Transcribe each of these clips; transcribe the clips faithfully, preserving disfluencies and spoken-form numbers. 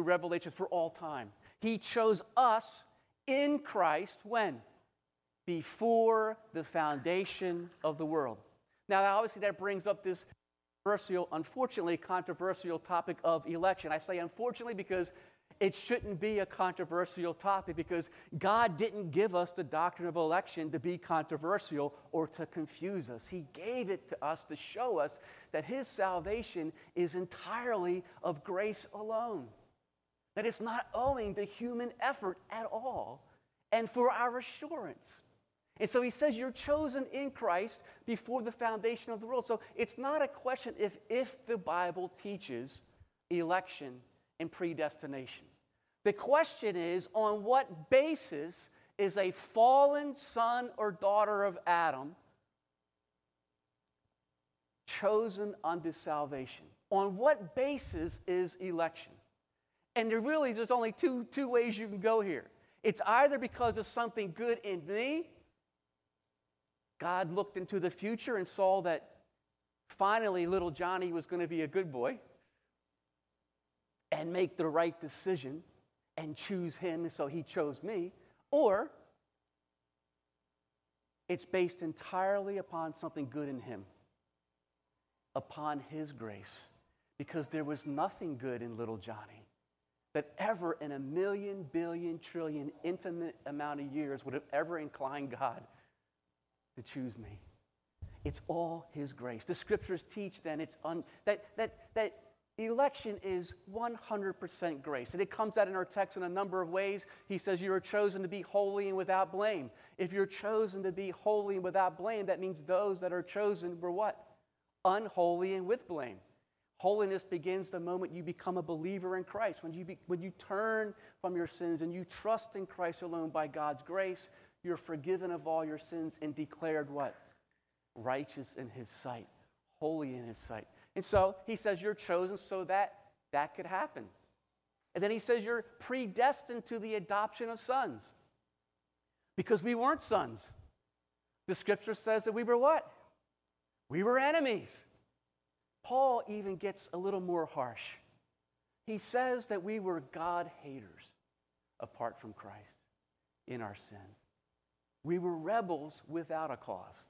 Revelation for all time. He chose us in Christ when? Before the foundation of the world. Now, obviously, that brings up this controversial, unfortunately, controversial topic of election. I say unfortunately because it shouldn't be a controversial topic, because God didn't give us the doctrine of election to be controversial or to confuse us. He gave it to us to show us that His salvation is entirely of grace alone, that it's not owing to human effort at all, and for our assurance. And so He says you're chosen in Christ before the foundation of the world. So it's not a question if, if the Bible teaches election and predestination. The question is, on what basis is a fallen son or daughter of Adam chosen unto salvation? On what basis is election? And there really, there's only two, two ways you can go here. It's either because of something good in me. God looked into the future and saw that finally little Johnny was going to be a good boy and make the right decision and choose him, and so He chose me. Or it's based entirely upon something good in him, upon His grace, because there was nothing good in little Johnny that ever in a million, billion, trillion, infinite amount of years would have ever inclined God to choose me. It's all His grace. The Scriptures teach then it's un, that, that, that election is one hundred percent grace. And it comes out in our text in a number of ways. He says you are chosen to be holy and without blame. If you're chosen to be holy and without blame, that means those that are chosen were what? Unholy and with blame. Holiness begins the moment you become a believer in Christ. When you, be, when you turn from your sins and you trust in Christ alone by God's grace, you're forgiven of all your sins and declared what? Righteous in His sight, holy in His sight. And so He says you're chosen so that that could happen. And then He says you're predestined to the adoption of sons. Because we weren't sons. The Scripture says that we were what? We were enemies. Paul even gets a little more harsh. He says that we were God haters apart from Christ in our sins. We were rebels without a cause.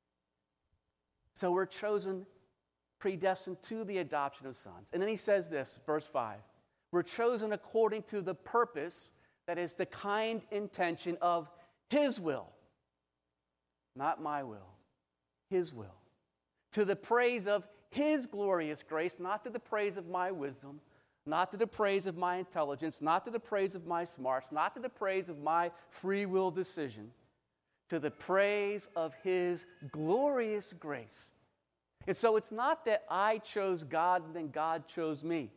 So we're chosen, predestined to the adoption of sons. And then he says this, verse five. We're chosen according to the purpose, that is the kind intention of His will. Not my will, His will. To the praise of His glorious grace, not to the praise of my wisdom, not to the praise of my intelligence, not to the praise of my smarts, not to the praise of my free will decision, to the praise of His glorious grace. And so it's not that I chose God and then God chose me.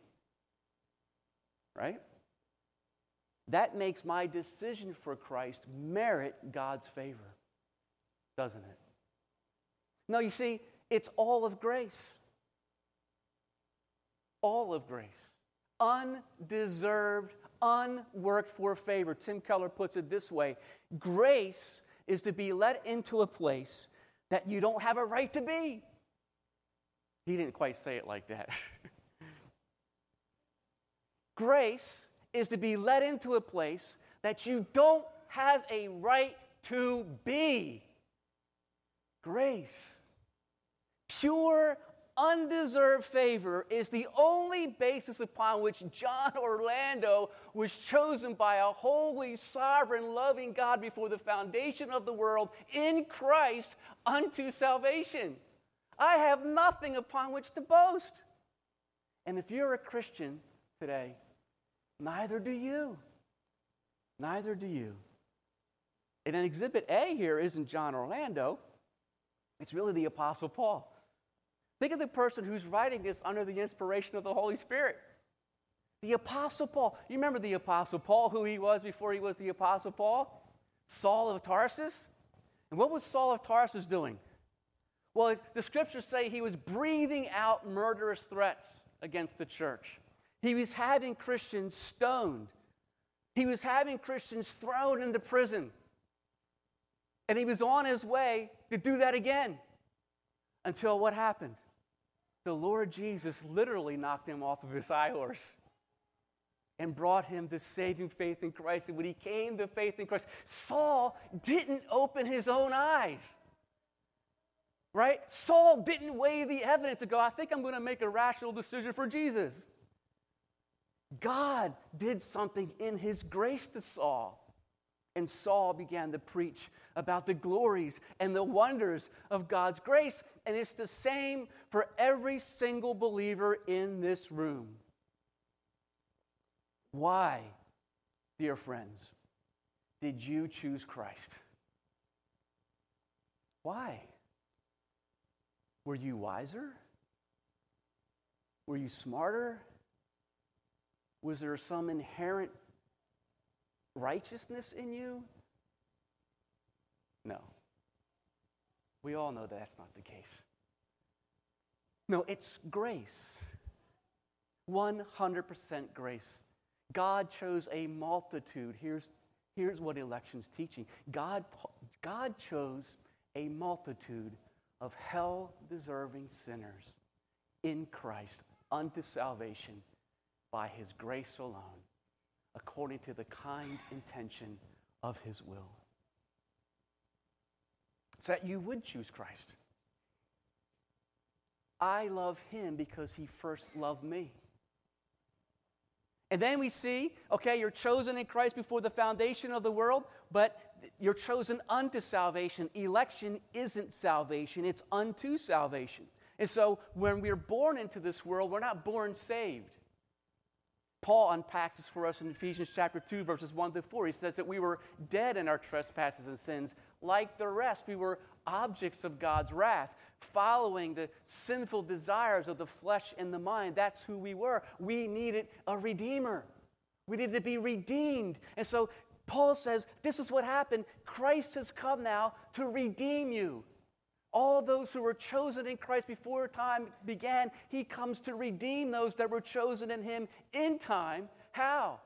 Right? That makes my decision for Christ merit God's favor, doesn't it? No, you see, it's all of grace. All of grace. Undeserved, unworked for favor. Tim Keller puts it this way. Grace is to be let into a place that you don't have a right to be. He didn't quite say it like that. Grace is to be led into a place that you don't have a right to be. Grace. Pure, undeserved favor is the only basis upon which John Orlando was chosen by a holy, sovereign, loving God before the foundation of the world in Christ unto salvation. I have nothing upon which to boast. And if you're a Christian today, neither do you. Neither do you. And an Exhibit A here isn't John Orlando. It's really the Apostle Paul. Think of the person who's writing this under the inspiration of the Holy Spirit. The Apostle Paul. You remember the Apostle Paul, who he was before he was the Apostle Paul? Saul of Tarsus. And what was Saul of Tarsus doing? Well, the Scriptures say he was breathing out murderous threats against the church. He was having Christians stoned. He was having Christians thrown into prison. And he was on his way to do that again. Until what happened? The Lord Jesus literally knocked him off of his high horse. and brought him to saving faith in Christ. And when he came to faith in Christ, Saul didn't open his own eyes. Right? Saul didn't weigh the evidence and go, I think I'm going to make a rational decision for Jesus. God did something in his grace to Saul. And Saul began to preach about the glories and the wonders of God's grace. And it's the same for every single believer in this room. Why, dear friends, did you choose Christ? Why? Were you wiser? Were you smarter? Was there some inherent righteousness in you? No. We all know that's not the case. No, it's grace. one hundred percent grace. God chose a multitude. Here's, here's what election's teaching. God, God chose a multitude of hell-deserving sinners in Christ unto salvation by his grace alone, according to the kind intention of his will. So that you would choose Christ. I love him because he first loved me. And then we see, okay, you're chosen in Christ before the foundation of the world, but you're chosen unto salvation. Election isn't salvation, it's unto salvation. And so when we're born into this world, we're not born saved. Paul unpacks this for us in Ephesians chapter two, verses one to four. He says that we were dead in our trespasses and sins. Like the rest, we were objects of God's wrath, following the sinful desires of the flesh and the mind. That's who we were. We needed a redeemer. We needed to be redeemed. And so Paul says, this is what happened. Christ has come now to redeem you. All those who were chosen in Christ before time began, he comes to redeem those that were chosen in him in time. How?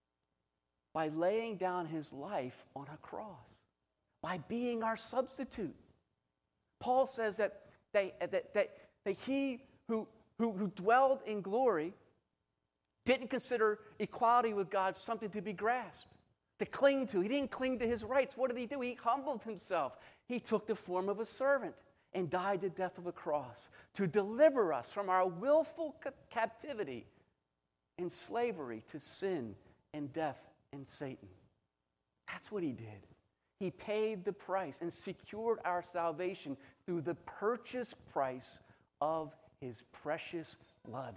By laying down his life on a cross. By being our substitute. Paul says that, they, that, that, that he who, who, who dwelled in glory didn't consider equality with God something to be grasped, to cling to. He didn't cling to his rights. What did he do? He humbled himself. He took the form of a servant and died the death of a cross to deliver us from our willful ca- captivity and slavery to sin and death and Satan. That's what he did. He paid the price and secured our salvation through the purchase price of his precious blood.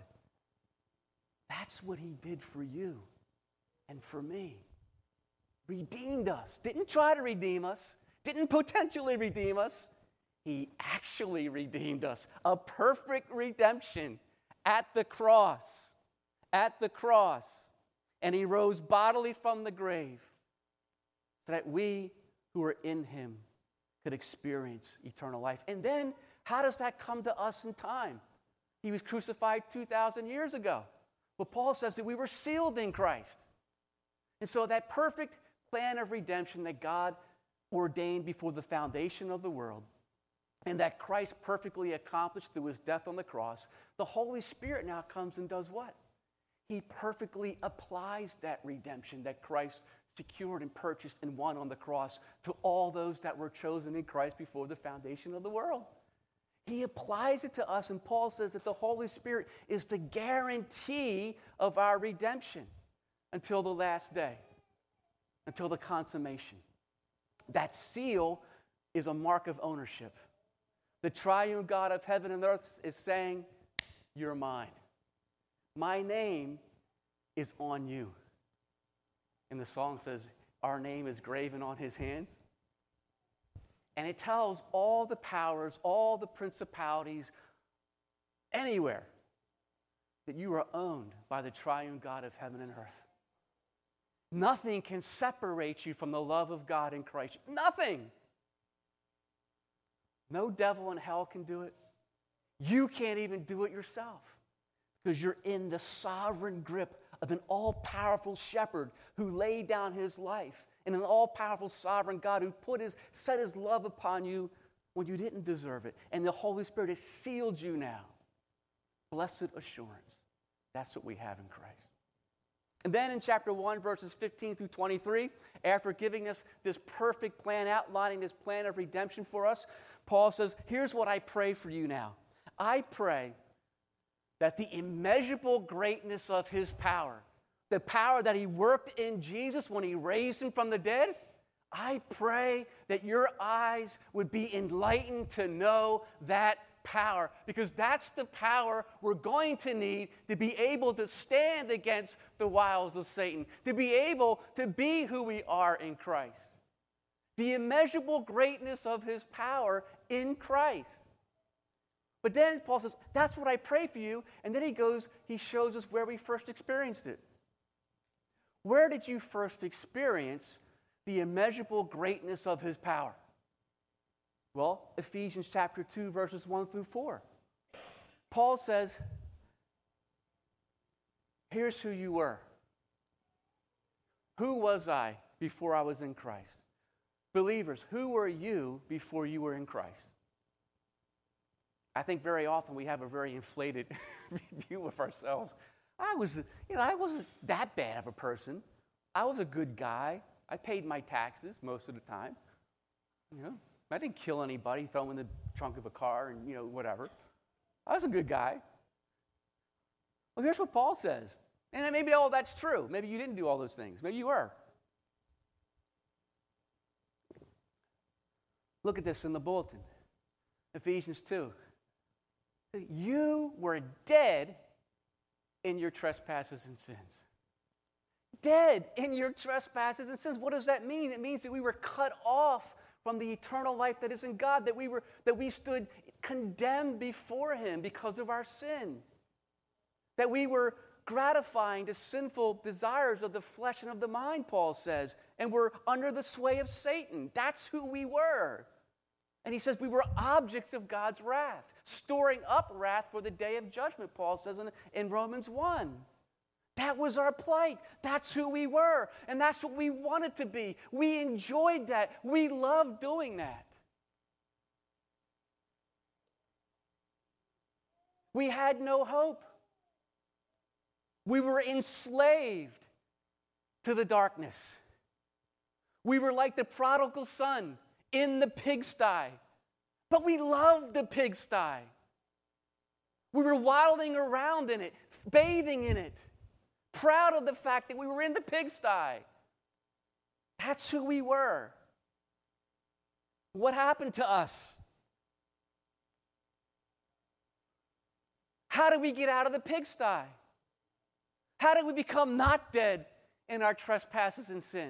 That's what he did for you and for me. Redeemed us. Didn't try to redeem us. Didn't potentially redeem us. He actually redeemed us. A perfect redemption at the cross. At the cross. And he rose bodily from the grave so that we who are in him could experience eternal life. And then, how does that come to us in time? He was crucified two thousand years ago. Well, Paul says that we were sealed in Christ. And so that perfect plan of redemption that God ordained before the foundation of the world, and that Christ perfectly accomplished through his death on the cross, the Holy Spirit now comes and does what? He perfectly applies that redemption that Christ secured and purchased and won on the cross to all those that were chosen in Christ before the foundation of the world. He applies it to us, and Paul says that the Holy Spirit is the guarantee of our redemption until the last day, until the consummation. That seal is a mark of ownership. The triune God of heaven and earth is saying, you're mine. My name is on you. And the song says, our name is graven on his hands. And it tells all the powers, all the principalities, anywhere, that you are owned by the triune God of heaven and earth. Nothing can separate you from the love of God in Christ. Nothing. No devil in hell can do it. You can't even do it yourself because you're in the sovereign grip of an all-powerful shepherd who laid down his life, and an all-powerful sovereign God who put his, set his love upon you when you didn't deserve it. And the Holy Spirit has sealed you now. Blessed assurance. That's what we have in Christ. And then in chapter one, verses fifteen through twenty-three, after giving us this perfect plan, outlining this plan of redemption for us, Paul says, here's what I pray for you now. I pray that the immeasurable greatness of his power, the power that he worked in Jesus when he raised him from the dead, I pray that your eyes would be enlightened to know that power, because that's the power we're going to need to be able to stand against the wiles of Satan, to be able to be who we are in Christ. The immeasurable greatness of his power in Christ. But then Paul says, that's what I pray for you. And then he goes, he shows us where we first experienced it. Where did you first experience the immeasurable greatness of his power? Well, Ephesians chapter two, verses one through four. Paul says, here's who you were. Who was I before I was in Christ? Believers, who were you before you were in Christ? I think very often we have a very inflated view of ourselves. I was, you know, I wasn't that bad of a person. I was a good guy. I paid my taxes most of the time. You know, I didn't kill anybody, throw them in the trunk of a car and, you know, whatever. I was a good guy. Well, here's what Paul says. And maybe all that's true. Maybe you didn't do all those things. Maybe you were. Look at this in the bulletin. Ephesians two. You were dead in your trespasses and sins. Dead in your trespasses and sins. What does that mean? It means that we were cut off from the eternal life that is in God, that we were that we stood condemned before him because of our sin. That we were gratifying the sinful desires of the flesh and of the mind, Paul says, and we're under the sway of Satan. That's who we were. And he says we were objects of God's wrath, storing up wrath for the day of judgment, Paul says in, in Romans one. That was our plight. That's who we were. And that's what we wanted to be. We enjoyed that. We loved doing that. We had no hope. We were enslaved to the darkness. We were like the prodigal son in the pigsty. But we loved the pigsty. We were wilding around in it, bathing in it, proud of the fact that we were in the pigsty. That's who we were. What happened to us? How did we get out of the pigsty? How did we become not dead in our trespasses and sin?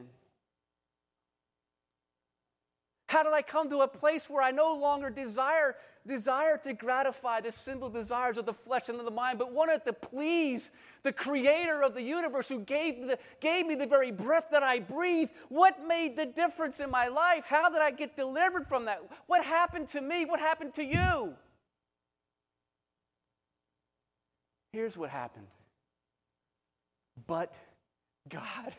How did I come to a place where I no longer desire, desire to gratify the sinful desires of the flesh and of the mind, but wanted to please the creator of the universe who gave, the, gave me the very breath that I breathe? What made the difference in my life? How did I get delivered from that? What happened to me? What happened to you? Here's what happened. But God,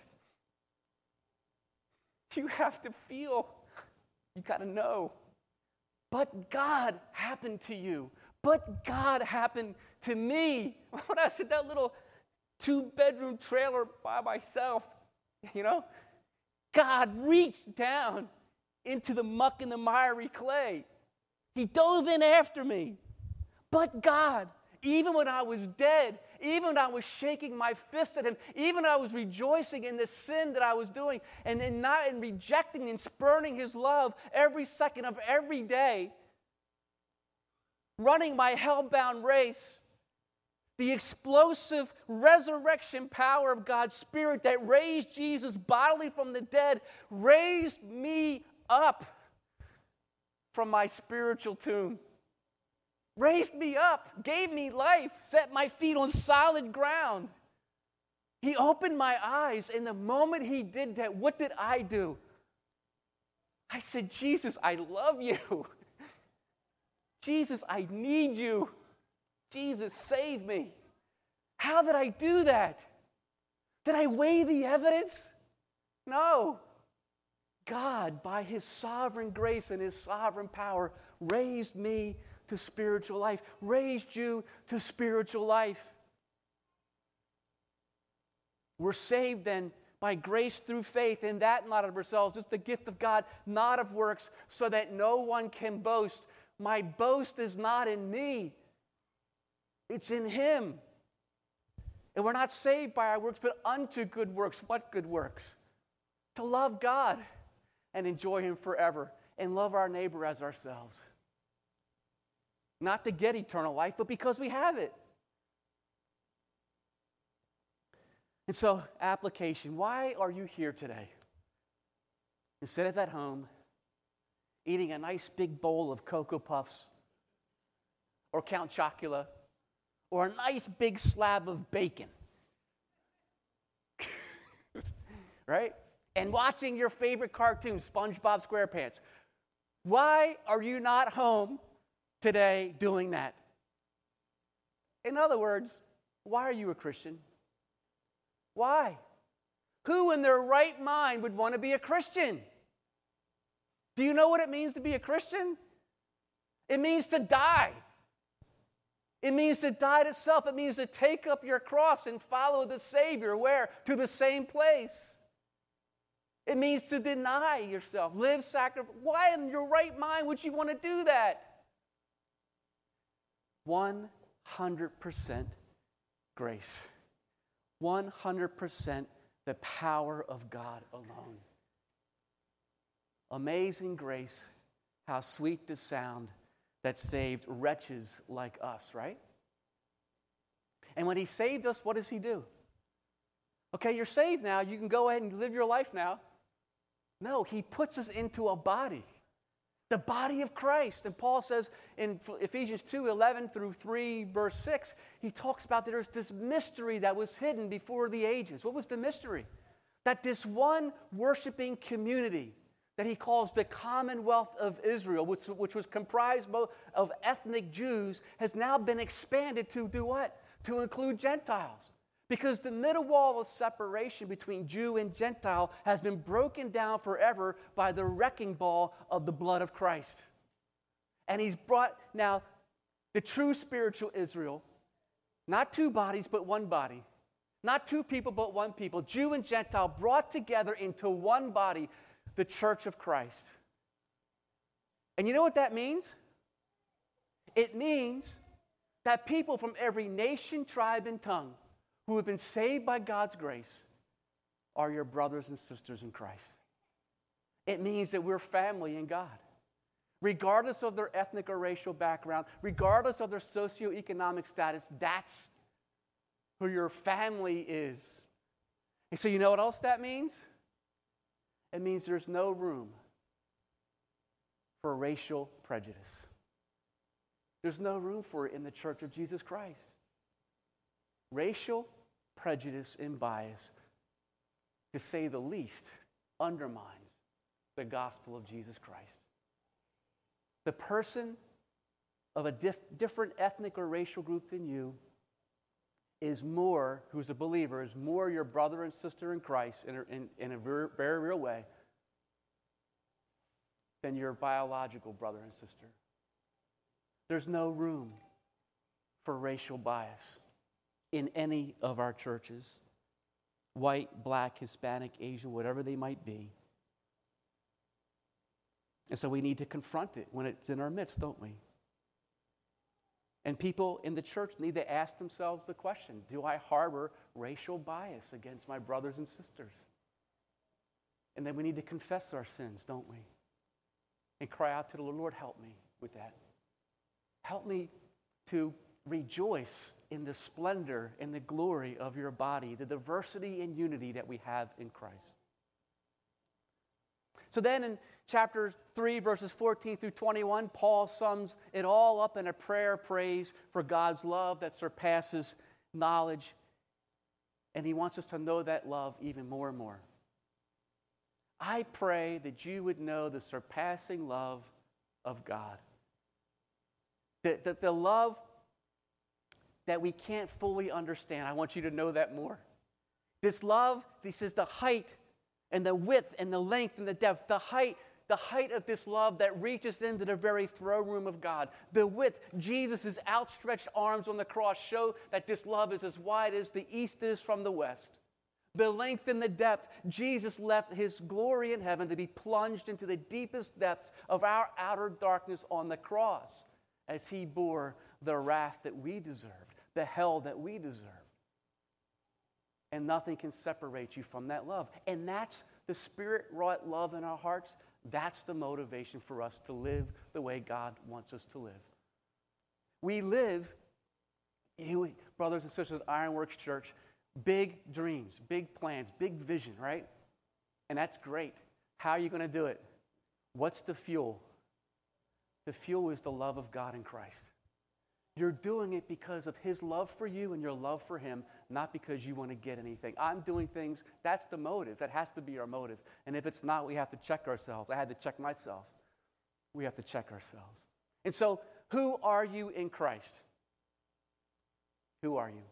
you have to feel, you got to know. But God happened to you. But God happened to me. When I said that little two-bedroom trailer by myself, you know, God reached down into the muck and the miry clay. He dove in after me. But God, even when I was dead, even when I was shaking my fist at him, even when I was rejoicing in the sin that I was doing and, and not and rejecting and spurning his love every second of every day, running my hell-bound race, the explosive resurrection power of God's Spirit that raised Jesus bodily from the dead raised me up from my spiritual tomb. Raised me up, gave me life, set my feet on solid ground. He opened my eyes, and the moment he did that, what did I do? I said, Jesus, I love you. Jesus, I need you. Jesus, save me. How did I do that? Did I weigh the evidence? No. God, by his sovereign grace and his sovereign power, raised me to spiritual life, raised you to spiritual life. We're saved then by grace through faith, and that not of ourselves. It's the gift of God, not of works, so that no one can boast. My boast is not in me. It's in him. And we're not saved by our works, but unto good works. What good works? To love God and enjoy him forever and love our neighbor as ourselves. Not to get eternal life, but because we have it. And so, application. Why are you here today? Instead of at home, eating a nice big bowl of Cocoa Puffs or Count Chocula or a nice big slab of bacon, right? And watching your favorite cartoon, SpongeBob SquarePants. Why are you not home today doing that? In other words, why are you a Christian? Why? Who in their right mind would want to be a Christian? Do you know what it means to be a Christian? It means to die. It means to die to self. It means to take up your cross and follow the Savior. Where? To the same place. It means to deny yourself, live sacrifice. Why in your right mind would you want to do that? one hundred percent grace. one hundred percent the power of God alone. Amazing grace, how sweet the sound that saved wretches like us, right? And when he saved us, what does he do? Okay, you're saved now. You can go ahead and live your life now. No, he puts us into a body, the body of Christ. And Paul says in Ephesians two, eleven through three, verse six, he talks about that there's this mystery that was hidden before the ages. What was the mystery? That this one worshiping community that he calls the Commonwealth of Israel, which, which was comprised both of ethnic Jews, has now been expanded to do what? To include Gentiles. Because the middle wall of separation between Jew and Gentile has been broken down forever by the wrecking ball of the blood of Christ. And he's brought now the true spiritual Israel, not two bodies, but one body. Not two people, but one people. Jew and Gentile brought together into one body, the church of Christ. And you know what that means? It means that people from every nation, tribe, and tongue who have been saved by God's grace are your brothers and sisters in Christ. It means that we're family in God. Regardless of their ethnic or racial background, regardless of their socioeconomic status, that's who your family is. And so you know what else that means? It means there's no room for racial prejudice. There's no room for it in the Church of Jesus Christ. Racial prejudice and bias, to say the least, undermines the gospel of Jesus Christ. The person of a dif- different ethnic or racial group than you is more, who's a believer, is more your brother and sister in Christ in a, in, in a very, very real way than your biological brother and sister. There's no room for racial bias in any of our churches, white, black, Hispanic, Asian, whatever they might be. And so we need to confront it when it's in our midst, don't we? And people in the church need to ask themselves the question, do I harbor racial bias against my brothers and sisters? And then we need to confess our sins, don't we? And cry out to the Lord, Lord, help me with that. Help me to rejoice in the splendor and the glory of your body, the diversity and unity that we have in Christ. So then in chapter three, verses fourteen through twenty-one, Paul sums it all up in a prayer praise for God's love that surpasses knowledge. And he wants us to know that love even more and more. I pray that you would know the surpassing love of God. That the, the love that we can't fully understand. I want you to know that more. This love, he says, the height and the width and the length and the depth, the height, the height of this love that reaches into the very throne room of God. The width, Jesus' outstretched arms on the cross show that this love is as wide as the east is from the west. the length and the depth. Jesus left his glory in heaven to be plunged into the deepest depths of our outer darkness on the cross as he bore the wrath that we deserved, the hell that we deserve. And nothing can separate you from that love. And that's the Spirit-wrought love in our hearts. That's the motivation for us to live the way God wants us to live. We live, you, brothers and sisters at Ironworks Church, big dreams, big plans, big vision, right? And that's great. How are you going to do it? What's the fuel? The fuel is the love of God in Christ. You're doing it because of his love for you and your love for him, not because you want to get anything. I'm doing things, that's the motive. That has to be our motive. And if it's not, we have to check ourselves. I had to check myself. We have to check ourselves. And so, who are you in Christ? Who are you?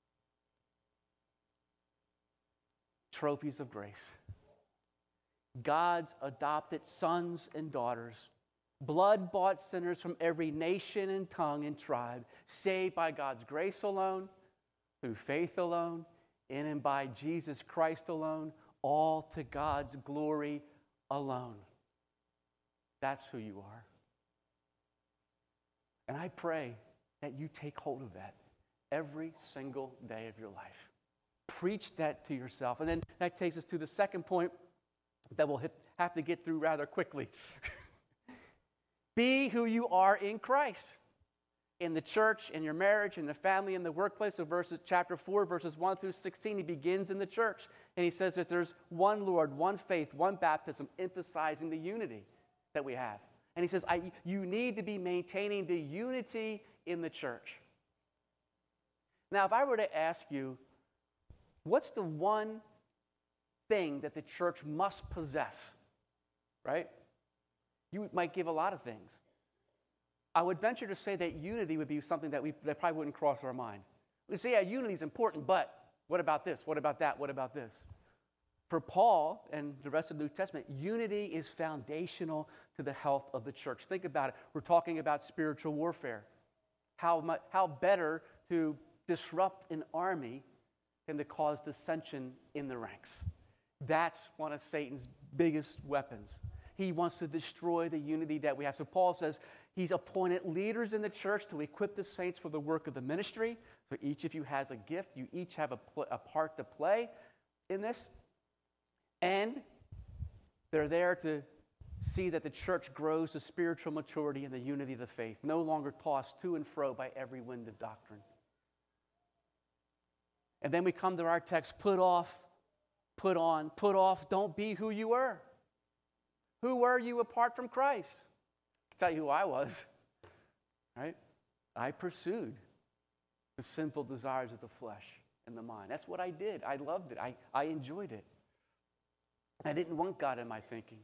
Trophies of grace. God's adopted sons and daughters, blood-bought sinners from every nation and tongue and tribe, saved by God's grace alone, through faith alone, in and by Jesus Christ alone, all to God's glory alone. That's who you are. And I pray that you take hold of that every single day of your life. Preach that to yourself. And then that takes us to the second point that we'll have to get through rather quickly. Be who you are in Christ. In the church, in your marriage, in the family, in the workplace. So verses, chapter four, verses one through sixteen, he begins in the church. And he says that there's one Lord, one faith, one baptism, emphasizing the unity that we have. And he says, I, you need to be maintaining the unity in the church. Now, if I were to ask you, what's the one thing that the church must possess, right? You might give a lot of things. I would venture to say that unity would be something that we that probably wouldn't cross our mind. We say, yeah, unity is important, but what about this? What about that? What about this? For Paul and the rest of the New Testament, unity is foundational to the health of the church. Think about it. We're talking about spiritual warfare. How much, how better to disrupt an army than to cause dissension in the ranks. That's one of Satan's biggest weapons. He wants to destroy the unity that we have. So Paul says he's appointed leaders in the church to equip the saints for the work of the ministry. So each of you has a gift. You each have a, pl- a part to play in this. And they're there to see that the church grows to spiritual maturity and the unity of the faith, no longer tossed to and fro by every wind of doctrine. And then we come to our text, put off, put on, put off, don't be who you were. Who were you apart from Christ? I can tell you who I was, right? I pursued the sinful desires of the flesh and the mind. That's what I did. I loved it. I, I enjoyed it. I didn't want God in my thinking.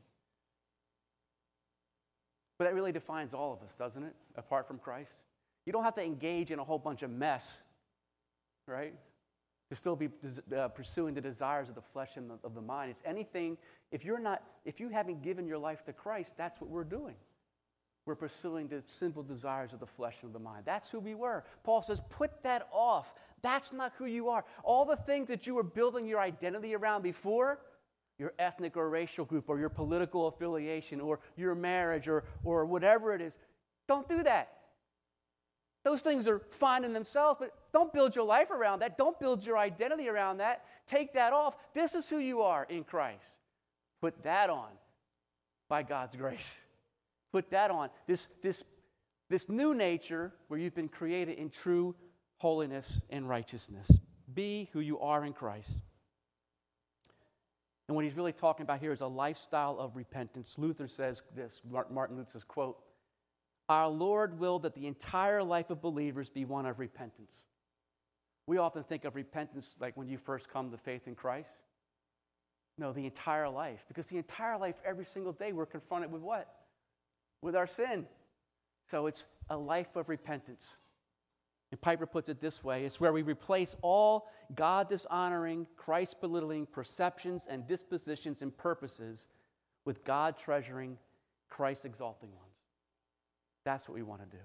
But that really defines all of us, doesn't it? Apart from Christ. You don't have to engage in a whole bunch of mess, right? To still be uh, pursuing the desires of the flesh and the, of the mind. It's anything, if you're not, if you haven't given your life to Christ, that's what we're doing. We're pursuing the sinful desires of the flesh and of the mind. That's who we were. Paul says, put that off. That's not who you are. All the things that you were building your identity around before, your ethnic or racial group or your political affiliation or your marriage or, or whatever it is, don't do that. Those things are fine in themselves, but don't build your life around that. Don't build your identity around that. Take that off. This is who you are in Christ. Put that on by God's grace. Put that on. This, this, this new nature where you've been created in true holiness and righteousness. Be who you are in Christ. And what he's really talking about here is a lifestyle of repentance. Luther says this, Martin Luther's quote, our Lord willed that the entire life of believers be one of repentance. We often think of repentance like when you first come to faith in Christ. No, the entire life. Because the entire life, every single day, we're confronted with what? With our sin. So it's a life of repentance. And Piper puts it this way, it's where we replace all God-dishonoring, Christ-belittling perceptions and dispositions and purposes with God-treasuring, Christ-exalting ones. That's what we want to do.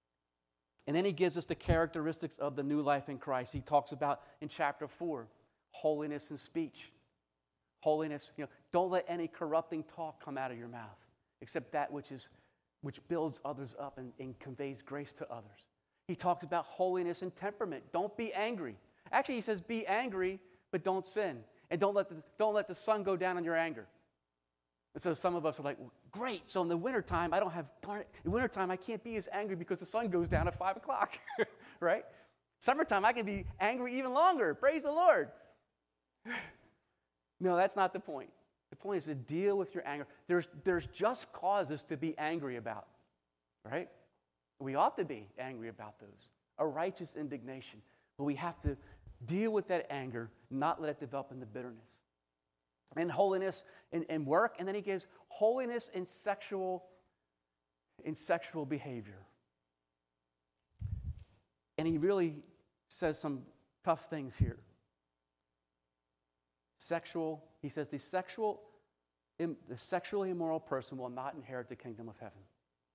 And then he gives us the characteristics of the new life in Christ. He talks about in chapter four, holiness in speech. Holiness, you know, don't let any corrupting talk come out of your mouth, except that which is which builds others up and, and conveys grace to others. He talks about holiness and temperament. Don't be angry. Actually, he says be angry, but don't sin. And don't let the, don't let the sun go down on your anger. And so some of us are like, well, great, so in the wintertime, I don't have, darn it, in wintertime, I can't be as angry because the sun goes down at five o'clock, right? Summertime, I can be angry even longer. Praise the Lord. No, that's not the point. The point is to deal with your anger. There's, there's just causes to be angry about, right? We ought to be angry about those. A righteous indignation. But we have to deal with that anger, not let it develop into bitterness. And holiness in, in work, and then he gives holiness in sexual, in sexual behavior. And he really says some tough things here. Sexual, he says the sexual, the sexually immoral person will not inherit the kingdom of heaven.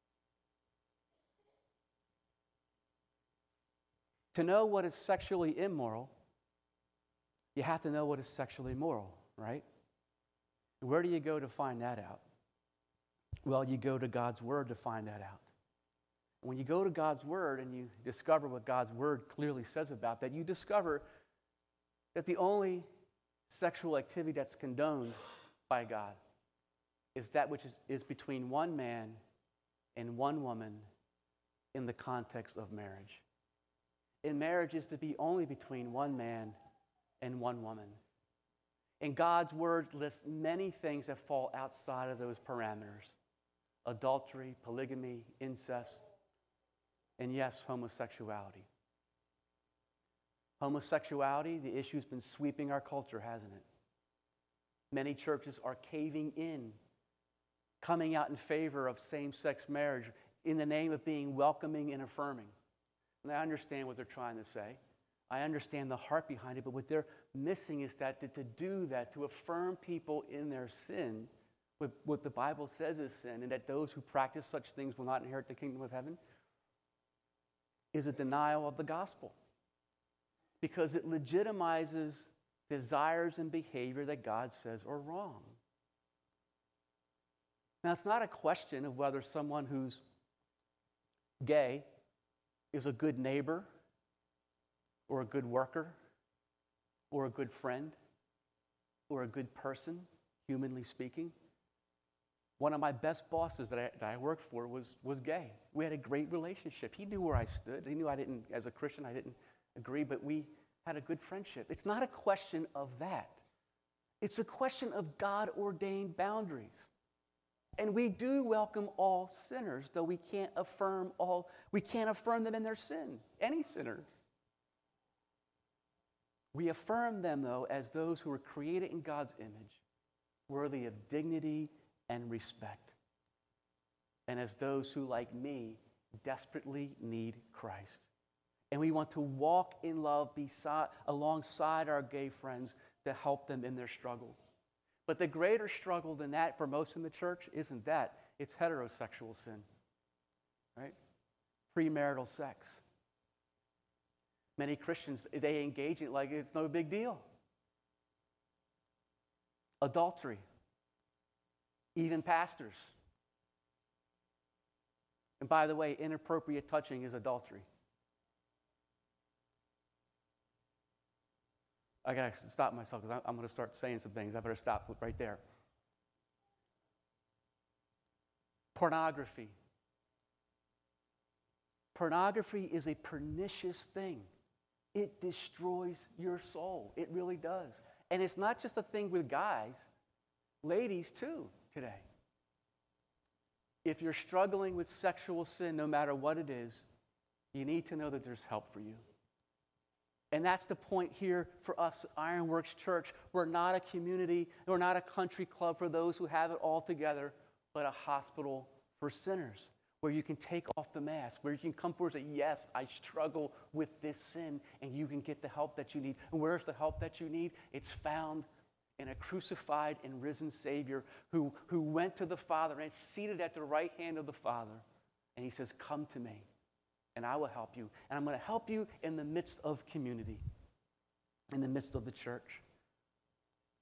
To know what is sexually immoral, you have to know what is sexually moral, right? Where do you go to find that out? Well, you go to God's Word to find that out. When you go to God's Word and you discover what God's Word clearly says about that, you discover that the only sexual activity that's condoned by God is that which is, is between one man and one woman in the context of marriage. In marriage is to be only between one man and one woman. And God's Word lists many things that fall outside of those parameters. Adultery, polygamy, incest, and yes, homosexuality. Homosexuality, the issue's been sweeping our culture, hasn't it? Many churches are caving in, coming out in favor of same-sex marriage in the name of being welcoming and affirming. And I understand what they're trying to say. I understand the heart behind it, but what they're missing is that to, to do that, to affirm people in their sin, what, what the Bible says is sin, and that those who practice such things will not inherit the kingdom of heaven, is a denial of the gospel. Because it legitimizes desires and behavior that God says are wrong. Now, it's not a question of whether someone who's gay is a good neighbor or a good worker or a good friend or a good person, humanly speaking. One of my best bosses that I, that I worked for was, was gay. We had a great relationship. He knew where I stood. He knew I didn't, as a Christian, I didn't agree, but we had a good friendship. It's not a question of that. It's a question of God-ordained boundaries. And we do welcome all sinners, though we can't affirm all, we can't affirm them in their sin, any sinner. We affirm them, though, as those who are created in God's image, worthy of dignity and respect, and as those who, like me, desperately need Christ. And we want to walk in love beside, alongside our gay friends to help them in their struggle. But the greater struggle than that for most in the church isn't that. It's heterosexual sin, right? Premarital sex. Many Christians, they engage in it like it's no big deal. Adultery. Even pastors. And by the way, inappropriate touching is adultery. I got to stop myself because I'm going to start saying some things. I better stop right there. Pornography. Pornography is a pernicious thing. It destroys your soul. It really does. And it's not just a thing with guys. Ladies, too, today. If you're struggling with sexual sin, no matter what it is, you need to know that there's help for you. And that's the point here for us, Ironworks Church. We're not a community, we're not a country club for those who have it all together, but a hospital for sinners, where you can take off the mask, where you can come forward and say, yes, I struggle with this sin, and you can get the help that you need. And where's the help that you need? It's found in a crucified and risen Savior who, who went to the Father and is seated at the right hand of the Father. And he says, come to me, and I will help you. And I'm going to help you in the midst of community, in the midst of the church.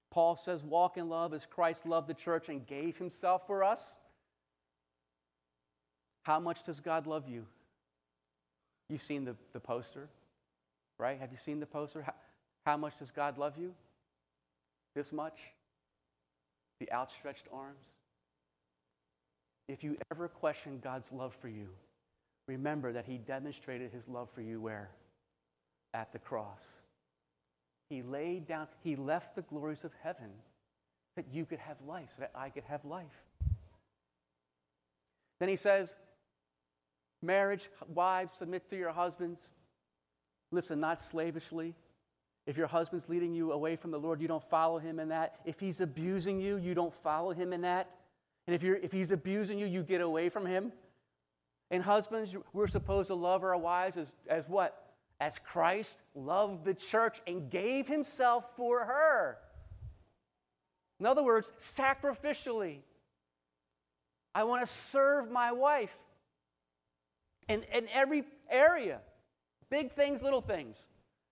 Paul says, walk in love as Christ loved the church and gave himself for us. How much does God love you? You've seen the, the poster, right? Have you seen the poster? How, how much does God love you? This much? The outstretched arms? If you ever question God's love for you, remember that he demonstrated his love for you where? At the cross. He laid down, he left the glories of heaven that you could have life, so that I could have life. Then he says, marriage, wives, submit to your husbands. Listen, not slavishly. If your husband's leading you away from the Lord, you don't follow him in that. If he's abusing you, you don't follow him in that. And if you're if he's abusing you, you get away from him. And husbands, we're supposed to love our wives as, as what? As Christ loved the church and gave himself for her. In other words, sacrificially. I want to serve my wife in, in every area. Big things, little things.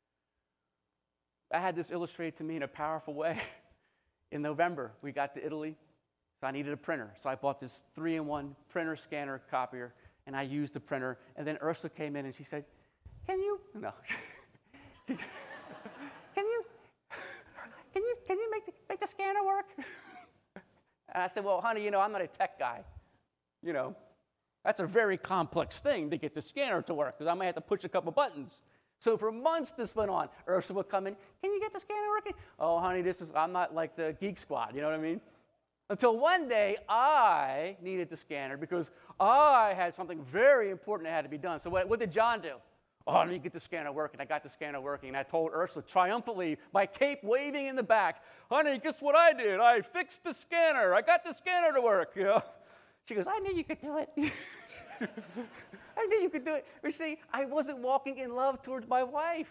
I had this illustrated to me in a powerful way. In November, we got to Italy, so I needed a printer. So I bought this three-in-one printer, scanner, copier, and I used the printer. And then Ursula came in and she said, can you, no, can you, can you, can you make the, make the scanner work? And I said, well, honey, you know, I'm not a tech guy. You know, that's a very complex thing to get the scanner to work, because I might have to push a couple buttons. So for months this went on. Ursula would come in, can you get the scanner working? Oh, honey, this is, I'm not like the Geek Squad, you know what I mean? Until one day, I needed the scanner because I had something very important that had to be done. So what, what did John do? Oh, let me get the scanner working. I got the scanner working. And I told Ursula triumphantly, my cape waving in the back, honey, guess what I did? I fixed the scanner. I got the scanner to work, you know? She goes, I knew you could do it. I knew you could do it. You see, I wasn't walking in love towards my wife.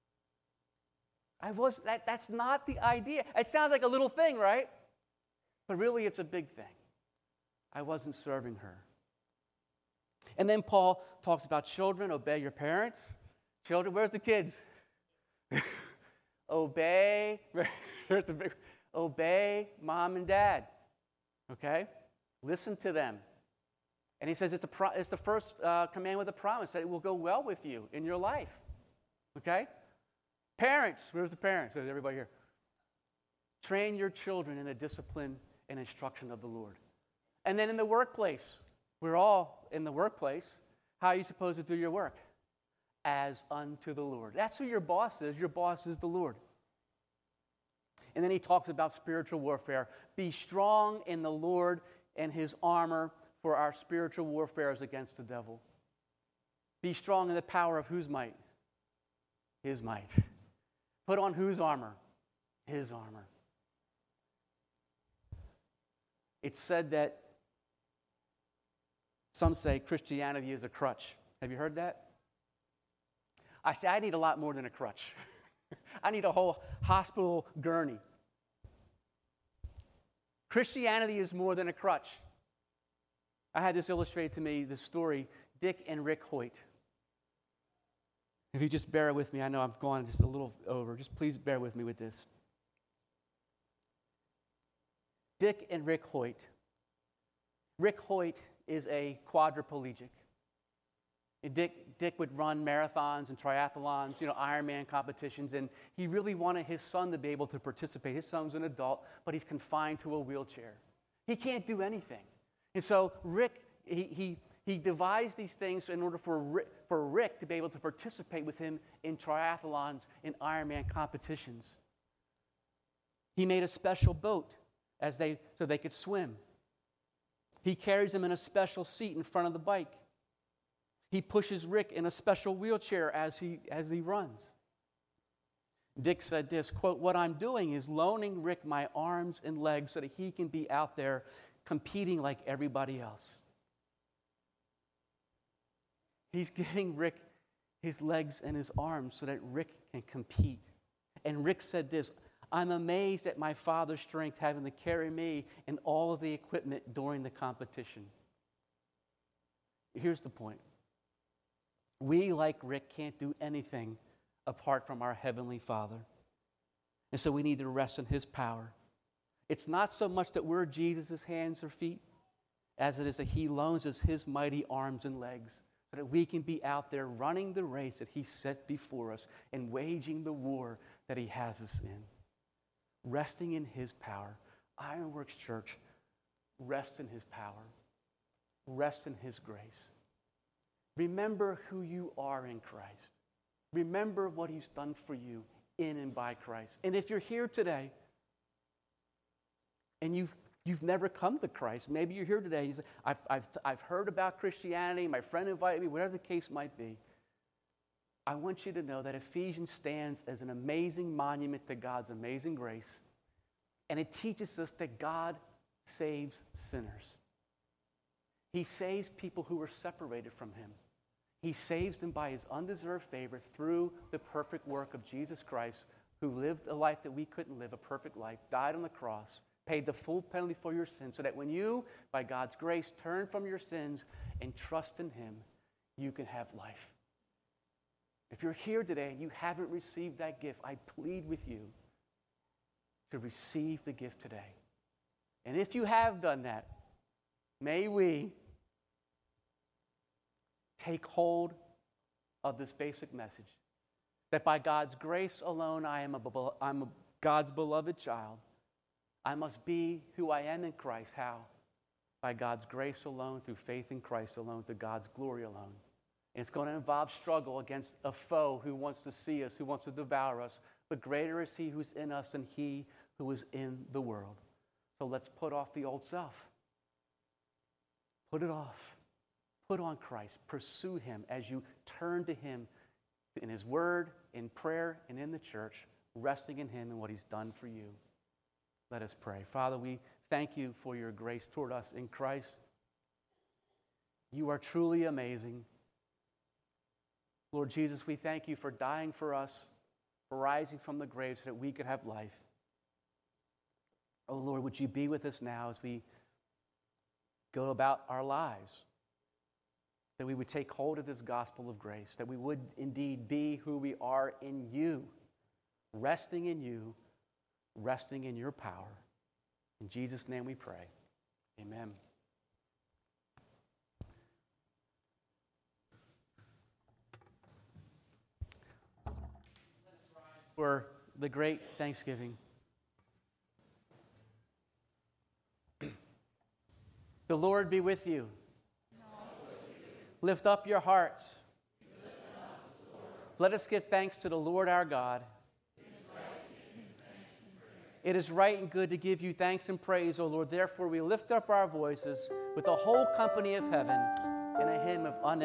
I was, that, that's not the idea. It sounds like a little thing, right? But really, it's a big thing. I wasn't serving her. And then Paul talks about children, obey your parents. Children, where's the kids? Obey, obey mom and dad. Okay? Listen to them. And he says it's, a pro- it's the first uh, command with a promise that it will go well with you in your life. Okay? Parents, where's the parents? There's everybody here. Train your children in the discipline and instruction of the Lord. And then in the workplace, we're all in the workplace. How are you supposed to do your work? As unto the Lord. That's who your boss is. Your boss is the Lord. And then he talks about spiritual warfare. Be strong in the Lord and his armor, for our spiritual warfare is against the devil. Be strong in the power of whose might? His might. Put on whose armor? His armor. It's said that some say Christianity is a crutch. Have you heard that? I say I need a lot more than a crutch. I need a whole hospital gurney. Christianity is more than a crutch. I had this illustrated to me, this story, Dick and Rick Hoyt. If you just bear with me, I know I've gone just a little over. Just please bear with me with this. Dick and Rick Hoyt. Rick Hoyt is a quadriplegic. And Dick, Dick would run marathons and triathlons, you know, Ironman competitions, and he really wanted his son to be able to participate. His son's an adult, but he's confined to a wheelchair. He can't do anything. And so Rick, he, he, he devised these things in order for Rick, for Rick to be able to participate with him in triathlons and Ironman competitions. He made a special boat as they so they could swim. He carries him in a special seat in front of the bike. He pushes Rick in a special wheelchair as he as he runs. Dick said this, quote, what I'm doing is loaning Rick my arms and legs so that he can be out there competing like everybody else. He's giving Rick his legs and his arms so that Rick can compete. And Rick said this, I'm amazed at my father's strength having to carry me and all of the equipment during the competition. Here's the point. We, like Rick, can't do anything apart from our Heavenly Father. And so we need to rest in his power. It's not so much that we're Jesus' hands or feet, as it is that he loans us his mighty arms and legs, so that we can be out there running the race that he set before us and waging the war that he has us in. Resting in his power. Ironworks Church, rest in his power. Rest in his grace. Remember who you are in Christ. Remember what he's done for you in and by Christ. And if you're here today and you've you've never come to Christ, maybe you're here today, you say, I've, I've, I've heard about Christianity, my friend invited me, whatever the case might be. I want you to know that Ephesians stands as an amazing monument to God's amazing grace, and it teaches us that God saves sinners. He saves people who are separated from him. He saves them by his undeserved favor through the perfect work of Jesus Christ, who lived a life that we couldn't live, a perfect life, died on the cross, paid the full penalty for your sins, so that when you, by God's grace, turn from your sins and trust in him, you can have life. If you're here today and you haven't received that gift, I plead with you to receive the gift today. And if you have done that, may we take hold of this basic message, that by God's grace alone, I am a, I'm a God's beloved child. I must be who I am in Christ. How? By God's grace alone, through faith in Christ alone, to God's glory alone. And it's going to involve struggle against a foe who wants to see us, who wants to devour us. But greater is he who's in us than he who is in the world. So let's put off the old self. Put it off. Put on Christ. Pursue him as you turn to him in his word, in prayer, and in the church, resting in him and what he's done for you. Let us pray. Father, we thank you for your grace toward us in Christ. You are truly amazing. Lord Jesus, we thank you for dying for us, for rising from the grave so that we could have life. Oh Lord, would you be with us now as we go about our lives? That we would take hold of this gospel of grace, that we would indeed be who we are in you, resting in you, resting in your power. In Jesus' name we pray. Amen. For the great Thanksgiving. The Lord be with you. Lift up your hearts. Let us give thanks to the Lord our God. It is right and good to give you thanks and praise, O Lord. Therefore, we lift up our voices with the whole company of heaven in a hymn of unending.